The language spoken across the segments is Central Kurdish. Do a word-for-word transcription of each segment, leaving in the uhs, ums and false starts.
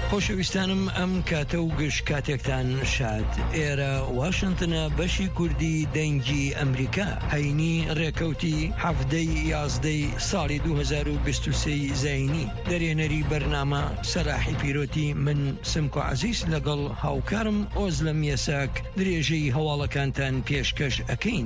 خۆشەویستانم ئەم کاتە و گشت کاتێکتان شاد. ئێرە واشنتنە بەشی کوردی دەنگی ئەمریکا. هەینی ڕێکەوتی هەفتەی یازدەی ساڵی دوو هەزار و بیست و سێ زاینی. دەرێنەری بەرنامە سەلاحی پیرۆتی من سمکۆ عەزیز لەگەڵ هاوکارم ئۆزلەم یەساک درێژەی هەواڵەکانتان پێشکەش ئەکەین.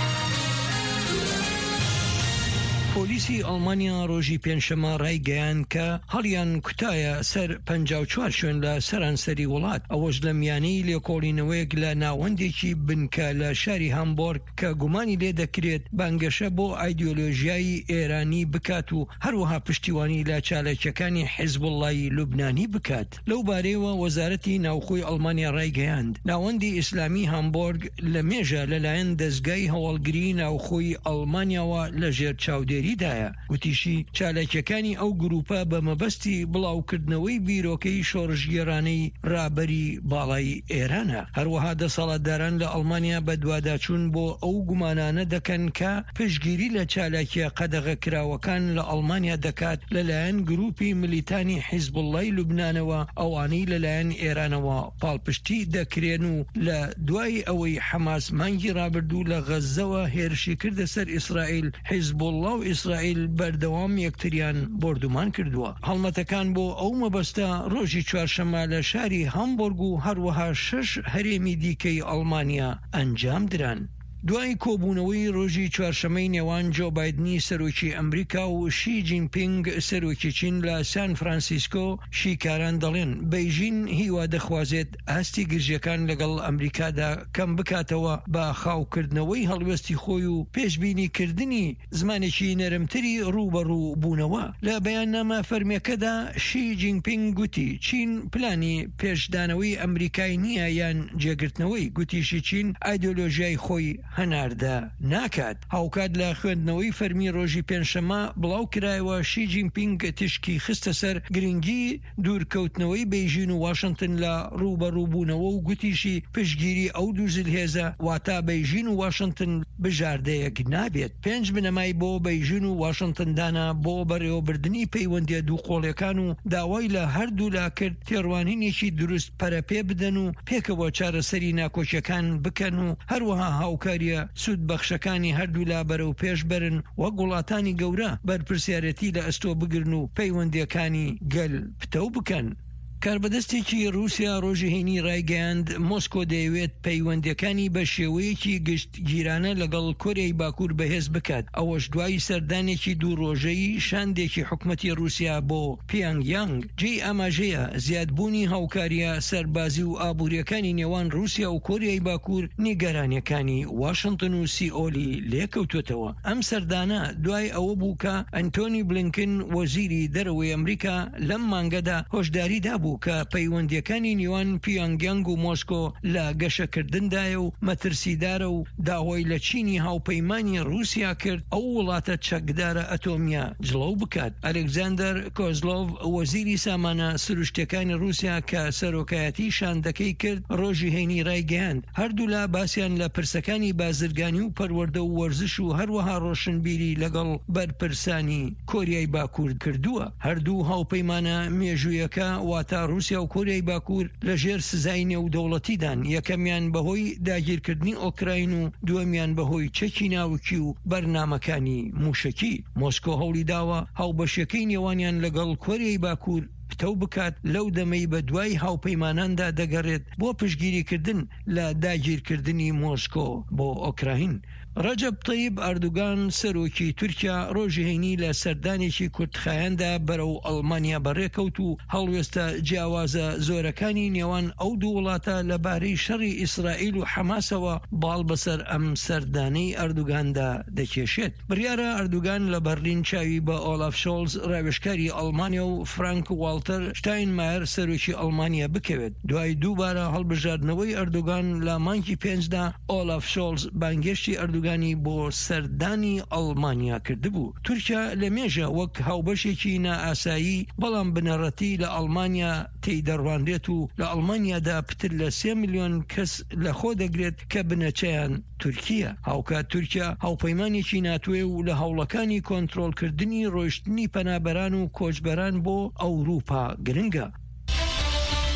پۆلیسی ئەڵمانیا ڕۆژی پێنجشەمە ڕایگەیان کە هەڵیان کوتایە سەر پەنجاو و چوار شوێن لە سەرانسەری وڵات، ئەوەش لە میانەی لێکۆڵینەوەیەک لە ناوەندێکی بنکە لە شاری هامبۆرگ کە گومانی لێ دەکرێت بانگەشە بۆ ئایدیۆلۆژیای ئێرانی بکات و هەروەها پشتیوانی لە چالەکیەکانی حیزبوڵڵای لوبنانی بکات. لەو بارەیەوە وەزارەتی ناوخۆی ئەڵمانیا ڕایگەیاند ناوەندی ئیسلامی هامبۆرگ لە مێژە لەلایەن دەستگای هەواڵگری ناوخۆی ئەڵمانیاوە لەژێر چاودێری دایە. گوتیشی چالاکیەکانی ئەو گروپە بە مەبەستی بڵاوکردنەوەی بیرۆکەی شۆڕژگێڕانەی ڕابەری باڵای ئێرانە. هەروەها دەسەڵاتداران لە ئەڵمانیا بە دوواداچوون بۆ ئەو گومانانە دەکەن کە پشتگیری لە چالاکیە قەدەغەکراوەکان لە ئەڵمانیا دەکات لەلایەن گروپی ملیتانی حیزبوڵڵای لوبنانەوە ئەوانەی لەلایەن ئێرانەوە پاڵپشتی دەکرێن و لە دوای ئەوەی حەماس مانگی ڕابردوو لە غەزەوە هێرشی کردە سەر ئیسرائیل، حیزبوڵڵا و ئیسرائیل بەردەوام یەکتریان بردومان کردووە. هەڵمەتەکان بۆ ئەو مەبەستە ڕۆژی چوارشەممە لە شاری هامبۆرگ و هەروەها شەش هەرێمی دیکەی ئەڵمانیا ئەنجام دران. دوای کۆبوونەوەی ڕۆژی چوارشەمەی نێوان جۆ بایدنی سەرۆکی ئەمریکا و شی جینپینگ سەرۆکی چین لە سان فرانسیسکۆ، شیکاران دەڵێن بەیژین هیوا دەخوازێت ئاستی گرژیەکان لەگەڵ ئەمریکادا کەم بکاتەوە بە خاوکردنەوەی هەڵوێستی خۆی و پێشبینیکردنی زمانێکی نەرمتری ڕوبەڕوو بوونەوە. لە بەیاننامە فەرمیەکەدا شی جینپینگ گوتی چین پلانی پێشدانەوەی ئەمریکای نییە یان جێگرتنەوەی. گوتیشی چین ئایدۆلۆژیای خۆی هەناردە ناکات. هاوکات لە خوێندنەوەی فەرمی ڕۆژی پێنجشەممە بڵاو کرایەوە شی جینپینگ تشکی خستە سەر گرنگی دوورکەوتنەوەی بەیژین و واشنتن لە ڕوبەڕووبوونەوە و گوتیشی پشتگیری ئەو دوو زلهێزە واتە بەیژین و واشنتن بژاردەیەک نابێت. پێنج بنەمای بۆ بەیژین و واشنتندانە بۆ بەڕێوەبردننی پەیوەندیە دوو قۆڵیەکان و داوای لە هەردوو لا کرد تێڕوانینێکی دروست پەرەپێ بدەن و پێکەوە چارەسەری ناکۆچیەکان بکەن و هەروەها هاوکاریە سود بەخشەکانی هەردوو لا بەرەو پێش برن و وڵاتانی گەورە بەرپرسیارەتی لە ئەستۆ بگرن و پەیوەندیەکانی گەل پتەو بکەن. کاربەدەستێکی رووسیا ڕۆژی هەینی ڕایگەیاند مۆسکۆ دەیەوێت پەیوەندیەکانی بە شێوەیەکی گشتگیرانە لەگەڵ کۆریای باکوور بەهێز بکات. ئەوەش دوای سەردانێکی دوو ڕۆژەیی شاندێکی حکومەتی رووسیا بۆ پیانگیانگ. جێی ئاماژەیە زیادبوونی هاوکاریە سەربازی و ئابوووریەکانی نێوان رووسیا و کۆریای باکوور نیگەرانیەکانی واشنتن و سیئۆلی لێکەوتوێتەوە. ئەم سەردانە دوای ئەوە بوو کە ئەنتۆنی بلینکن وەزیری دەرەوەی ئەمریکا لەم مانگەدا هۆشداریدا بوو کە پەیوەندیەکانی نێوان پیانگیانگ و مۆسکۆ لە گەشەکردندایە و مەترسیدارە و داوای لە چینی هاوپەیمانی رووسیا کرد ئەو وڵاتە چەکدارە ئەتۆمیا جڵەو بکات. ئەلێکزاندەر کۆزلۆڤ وەزیری سامانە سروشتەکانی رووسیا کە سەرۆکایەتی شاندەکەی کرد ڕۆژی هەینی ڕایگەیاند هەردوو لا باسییان لە پرسەکانی بازرگانی و پەروەردە و وەرزش و هەروەها ڕۆشنبیری لەگەڵ بەرپرسانی کۆریای باکوور کردووە. هەردوو هاوپەیمانە مێژوویەکە واتە رووسیا و کۆریای باکوور لە ژێر سزای نێودەوڵەتیدان، یەکەمیان بەهۆی داگیرکردنی ئۆکراین و دووەمیان بەهۆی چەکی ناوکی و بەرنامەکانی موشکی. مۆسکۆ هەوڵی داوە هاوبەشەکەی نێوانیان لەگەڵ کۆریای باکوور پتەو بکات لەو دەمەی بە دوای هاوپەیماناندا دەگەڕێت بۆ پشتگیریکردن لە داگیرکردنی مۆسکۆ بۆ ئۆکراین. ڕەجەب تەیب ئەردوگان سەرۆکی تورکیا ڕۆژی هەینی لە سەردانێکی کورتخایەندا بەرەو ئەڵمانیا بەڕێکەوت و هەڵوێستە جیاوازە زۆرەکانی نێوان ئەو دوو وڵاتە لەبارەی شەڕی ئیسرائیل و حەماسەوە باڵ بەسەر ئەم سەردانەی ئەردوگاندا دەکێشێت. بڕیارە ئەردوگان لە بەرلین چاوی بە ئۆلاف شۆڵز ڕاوێژکاری ئەڵمانیا و فرانک واڵتەر شتاینمایر سەرۆکی ئەڵمانیا بکەوێت. دوای دووبارە هەڵبژاردنەوەی ئەردوگان لە مانگی پێنجدا ئۆلاف شۆڵز بانگێشتی ئەردوگان ئەردوگانی بۆ سەردانی ئەڵمانیا کردبوو. تورکیا لە مێژە وەک هاوبەشێکی نائاسایی بەڵام بنەڕەتی لە ئەڵمانیا تێدەڕوانرێت و لە ئەڵمانیادا پتر لە سێ ملیۆن کەس لە خۆ دەگرێت کە بنەچەیان تورکیە. هاوکات تورکیا هاوپەیمانێکی ناتوێ و لە هەوڵەکانی کۆنتڕۆڵکردنی ڕۆیشتنی پەنابەران و کۆچبەران بۆ ئەوروپا گرنگە.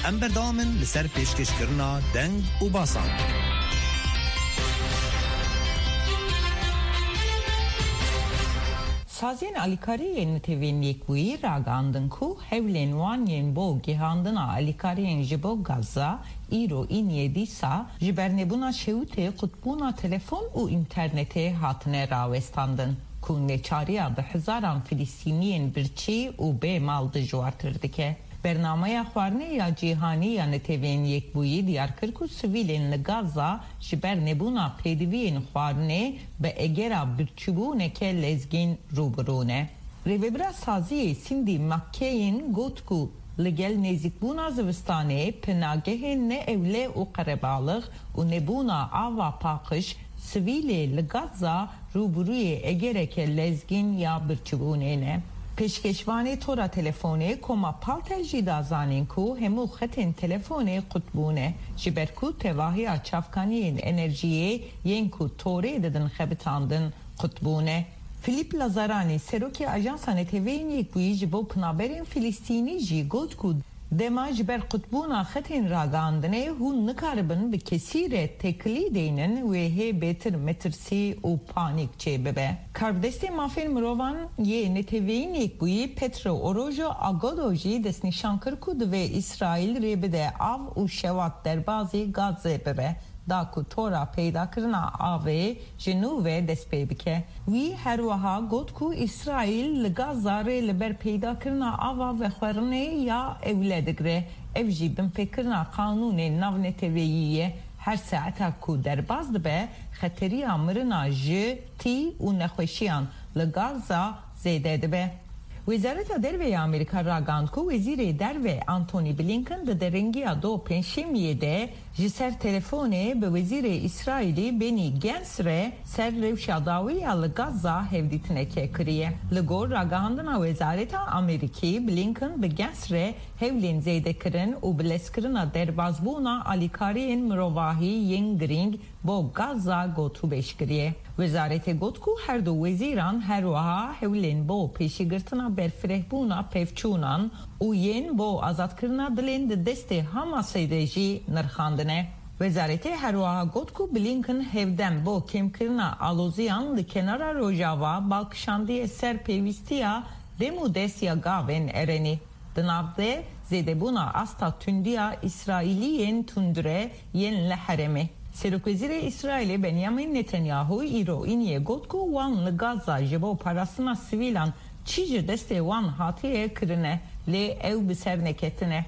ام بردامن لسر پیشکش کرنا دنگ و باسان. Sazin Alikariyen tevin yekbuyi ragandın ku hevlen vanyen bo gihandına Alikariyen jibo Gaza iro inye disa jibernebuna şevute kutbuna telefon u internete hatine ravestandın. Ku neçariya bi hizaran Filistiniyen birçi u be maldı juartırdike. برنامه خوارنه یا جهانی یا نتوین یک بویی دیار کرد که سویلین لگازا جبر نبونا پیدوین خوارنه به اگرا برچبونه که لزگین روبرونه. ریوبرا سازی سندی مکهین گوت که لگل نزیک بونا زوستانه پناگهین نه اوله و قربالغ و نبونا آوا پاقش سویلی لگازا روبروی اگره که لزگین یا برچبونه نه. پیشکشوانی تورا تلفونه کما پالتر جیدا زانین کو همو خطین تلفونه قطبونه جبرکو تواهی چافکانین انرژیه ین کو توره ددن خبتاندن قطبونه. فیلیپ لازارانی سروکی اجانسان تیوین یک بویی جبو پنابرین فلسطینی جی گوت کو دما جبر قطبونا خطین راگاندنه هون نکاربن به کسیر تکلی دینن و هی بهتر مترسی و پانیک چه ببه. کاربدستی مافین مروان یه نتوین یک بویی پترو اوروژو آگادوژی دست نشان کرکود و اسرائیل ری بده آو و شوات در بازی گازه ببه. دا کو تورا پیدا کرنا آوه جنوبه دست پی بکه. وی هر وها گوت کو اسرائیل لگازا ری لبر پیدا کرنا آوه و خورنه یا اولادگره. او جیبن پی کرنا قانون نو نتوییه هر ساعتا کو در باز دبه خطری امرنا جه تی و نخوشیان لگازا زیده دبه. وزارت درve Amerika ragand ku vezir derve Antony Blinken de derengiya do penşemiye de jiser telefone be vezir İsrail'i Benny Gantz're ser revşa dawiya li Gaza hevditine ke kriye. Li gor ragandına vezareta Ameriki Blinken be Gantz're hevlin zeydekirin u bileskirina derbazbuna alikariyen mirovahi yen gring bo Gaza gotu beşkiriye. Wezarete gotku her du veziran her waha hevlin bo peşigirtina berfirehbuna pevçunan u yen bo azatkirina dilin de deste Hamas'e nırkhandine. Wezarete her waha gotku Blinken hevden bo kemkirina aloziyan li kenara rojava balkışandiye ser pevistiya demu desya gaven ereni. Dınavde zedebuna asta tündiya İsrailiyen tundre yen leheremi. Serokvezire İsrail'e Benjamin Netanyahu iro iniye gotku wan li Gaza jebo parasına sivilan çici deste wan hatiye kirine le ev biserneketine.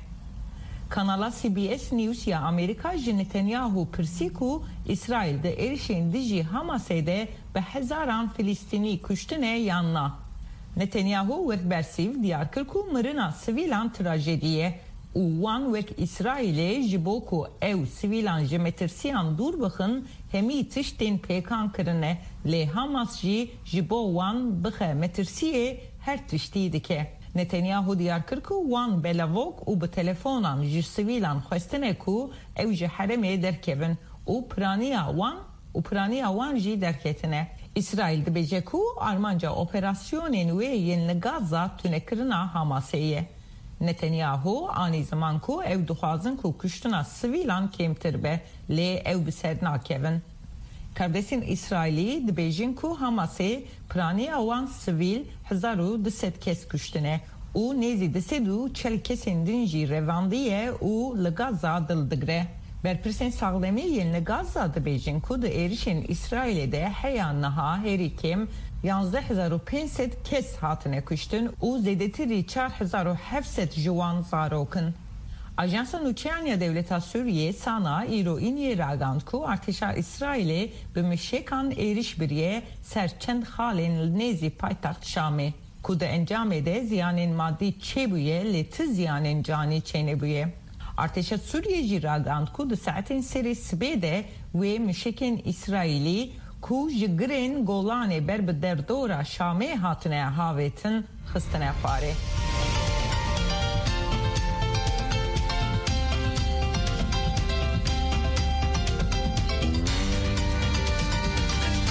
Kanala C B S News ya Amerika ji Netanyahu pirsiku İsrail'de erişin diji Hamas'e be hezaran Filistini kuştine yanna. Netanyahu vek bersiv diyar kirku mırına sivilan trajediye. Uwan vek İsrail'e jiboku ev sivilan jemetirsiyan dur bakın hemi tiştin pekan kırine le Hamas ji jibowan bıxe metirsiye her tişti dike. Netanyahu diyar kırku wan belavok u bu telefonan ji sivilan xwestine ku ev ji hereme derkevin u praniya wan u praniya wan ji derketine. İsrail dibece ku Armanca operasyonên wê yên li Gaza tünekirina Hamas'e. Netanyahu ani zaman ku ev duhazın ku kuştuna sivilan kemtir be le ev biser nakevin. Kardesin İsraili dibejin ku Hamas'e prani avan sivil hazaru diset kes kuştune u nezi disedu çel kesin dinji revandiye u li Gaza dildigre. Berpirsen sağlemi yen li Gaza dibejin ku de erişin İsrail'de heyan naha herikim یانزده هزار و پانصد کس هاتنه کشتن و زیادتری چهار هزار و هفتصد جوان زاروکن. Ajansa Nuçenya Devleti Suriye sana iro inye ragand ku arteşa İsrail'e bimşekan eriş biriye serçend halen nezi paytaxt Şam'e. Ku da encamede ziyanın maddi çebuye leti ziyanın cani çenebuye. Arteşa Suriye ragand ku da saatin seri sibede ve müşeken İsraili ku jigrin golane ber bi derdora Şamê hatine havetin xistine xwarê.